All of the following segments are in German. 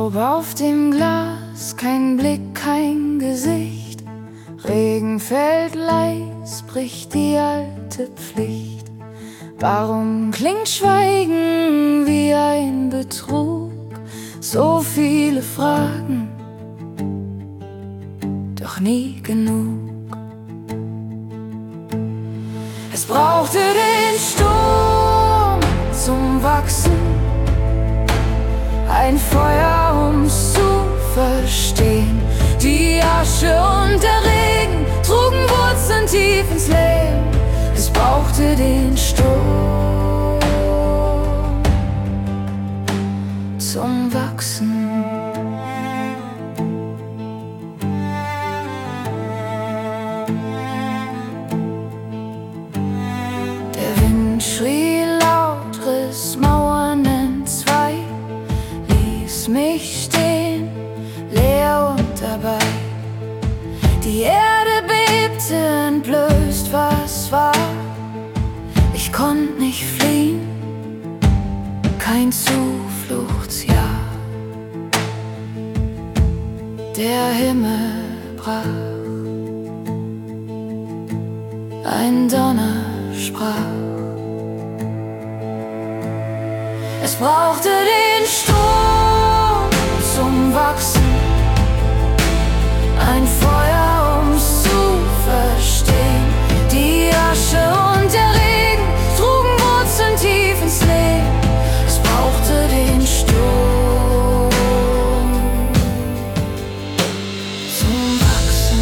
Staub auf dem Glas, kein Blick, kein Gesicht. Regen fällt leis, bricht die alte Pflicht. Warum klingt Schweigen wie ein Betrug? So viele Fragen, doch nie genug. Es brauchte den Sturm zum Wachsen, ein Feuer, um's zu verstehen. Die Asche und der Regen trugen Wurzeln tief ins Leben. Es brauchte den Sturm zum Wachsen. Der Wind schrie laut, riss Mauern entzwei, ließ mich stehen, leer und dabei. Die Erde bebte, entblößt, was war. Ich konnt nicht fliehen, kein Zufluchtsjahr. Der Himmel brach, ein Donner sprach. Es brauchte den Sturm zum Wachsen, ein Feuer, um's zu verstehen. Die Asche und der Regen trugen Wurzeln tief ins Leben. Es brauchte den Sturm zum Wachsen.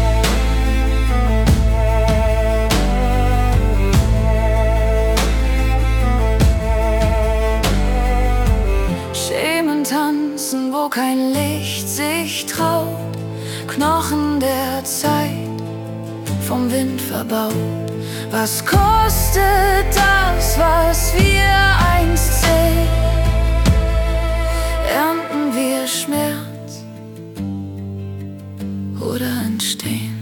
Schemen tanzen, wo kein Licht sich traut. Knochen der Zeit, vom Wind verbaut. Was kostet das, was wir einst sehen? Ernten wir Schmerz oder entstehen?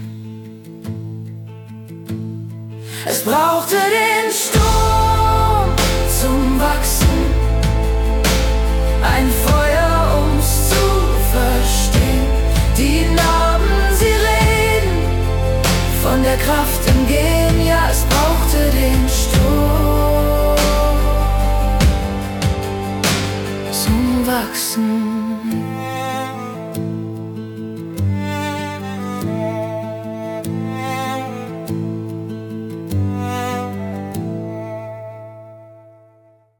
Es brauchte den Sturm zum Wachsen, ein Feuer, um's zu verstehen. Die Narben, sie reden von der Kraft im Gehen. Ja, es brauchte den Sturm zum Wachsen.